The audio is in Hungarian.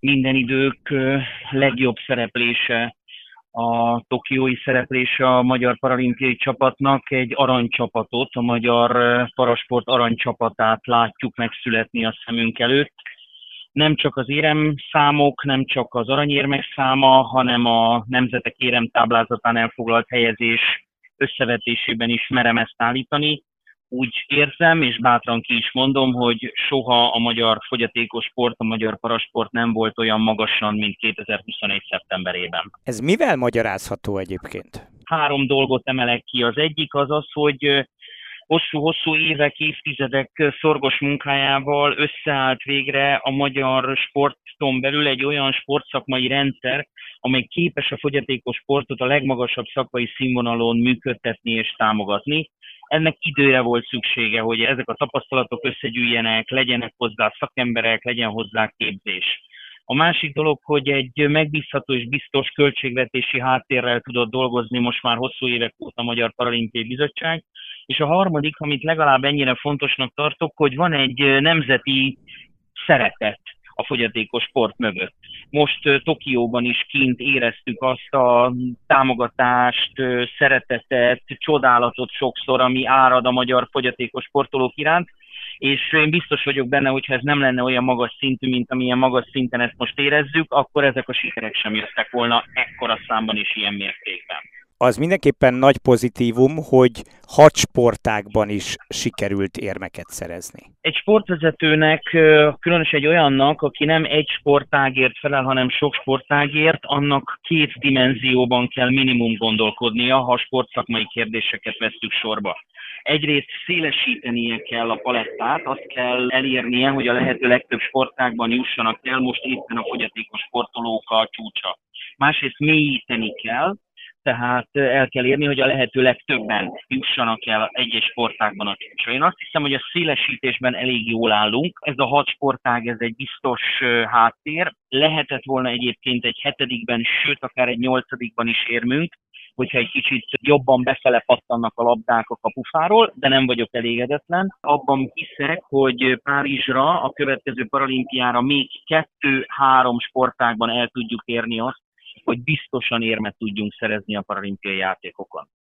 minden idők legjobb szereplése, a tokiói szereplése a magyar paralimpiai csapatnak. Egy aranycsapatot, a magyar parasport aranycsapatát látjuk megszületni a szemünk előtt. Nem csak az éremszámok, nem csak az aranyérmek száma, hanem a nemzetek éremtáblázatán elfoglalt helyezés összevetésében is merem ezt állítani. Úgy érzem, és bátran ki is mondom, hogy soha a magyar fogyatékos sport, a magyar parasport nem volt olyan magasan, mint 2021. szeptemberében. Ez mivel magyarázható egyébként? Három dolgot emelek ki. Az egyik az az, hogy hosszú-hosszú évek, évtizedek szorgos munkájával összeállt végre a magyar sporton belül egy olyan sportszakmai rendszer, amely képes a fogyatékos sportot a legmagasabb szakmai színvonalon működtetni és támogatni. Ennek időre volt szüksége, hogy ezek a tapasztalatok összegyűjjenek, legyenek hozzá szakemberek, legyen hozzá képzés. A másik dolog, hogy egy megbízható és biztos költségvetési háttérrel tudott dolgozni most már hosszú évek óta a Magyar Paralimpiai Bizottság, és a harmadik, amit legalább ennyire fontosnak tartok, hogy van egy nemzeti szeretet a fogyatékos sport mögött. Most Tokióban is kint éreztük azt a támogatást, szeretetet, csodálatot sokszor, ami árad a magyar fogyatékos sportolók iránt, és én biztos vagyok benne, hogy ha ez nem lenne olyan magas szintű, mint amilyen magas szinten ezt most érezzük, akkor ezek a sikerek sem jöttek volna ekkora számban és ilyen mértékben. Az mindenképpen nagy pozitívum, hogy 6 sportágban is sikerült érmeket szerezni. Egy sportvezetőnek, különösen egy olyannak, aki nem egy sportágért felel, hanem sok sportágért, annak két dimenzióban kell minimum gondolkodnia, ha a sportszakmai kérdéseket vesszük sorba. Egyrészt szélesítenie kell a palettát, azt kell elérnie, hogy a lehető legtöbb sportágban jussanak el, most éppen a fogyatékos sportolók a csúcsa. Másrészt mélyíteni kell, tehát el kell érni, hogy a lehető legtöbben jussanak el egyes sportágban a csúcsra. Én azt hiszem, hogy a szélesítésben elég jól állunk. Ez a 6 sportág, ez egy biztos háttér. Lehetett volna egyébként egy hetedikben, sőt akár egy nyolcadikban is érmünk, hogyha egy kicsit jobban befele pattannak a labdák a kapufáról, de nem vagyok elégedetlen. Abban hiszek, hogy Párizsra, a következő paralimpiára még 2-3 sportágban el tudjuk érni azt, hogy biztosan érmet tudjunk szerezni a paralimpiai játékokon.